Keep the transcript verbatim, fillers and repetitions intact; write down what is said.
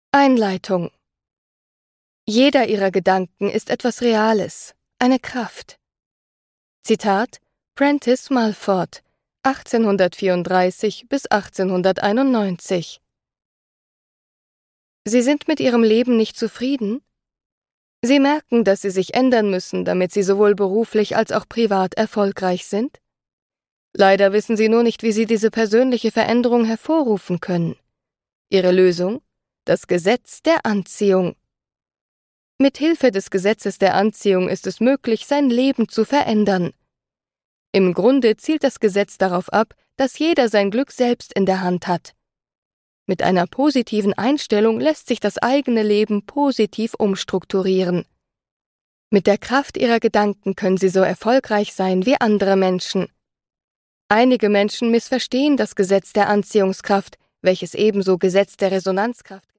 Einleitung. Jeder ihrer Gedanken ist etwas Reales, eine Kraft. Zitat Prentice Mulford, achtzehnhundertvierunddreißig bis achtzehnhunderteinundneunzig. Sie sind mit ihrem Leben nicht zufrieden? Sie merken, dass sie sich ändern müssen, damit sie sowohl beruflich als auch privat erfolgreich sind? Leider wissen sie nur nicht, wie sie diese persönliche Veränderung hervorrufen können. Ihre Lösung? Das Gesetz der Anziehung. Mit Hilfe des Gesetzes der Anziehung ist es möglich, sein Leben zu verändern. Im Grunde zielt das Gesetz darauf ab, dass jeder sein Glück selbst in der Hand hat. Mit einer positiven Einstellung lässt sich das eigene Leben positiv umstrukturieren. Mit der Kraft ihrer Gedanken können sie so erfolgreich sein wie andere Menschen. Einige Menschen missverstehen das Gesetz der Anziehungskraft, welches ebenso Gesetz der Resonanzkraft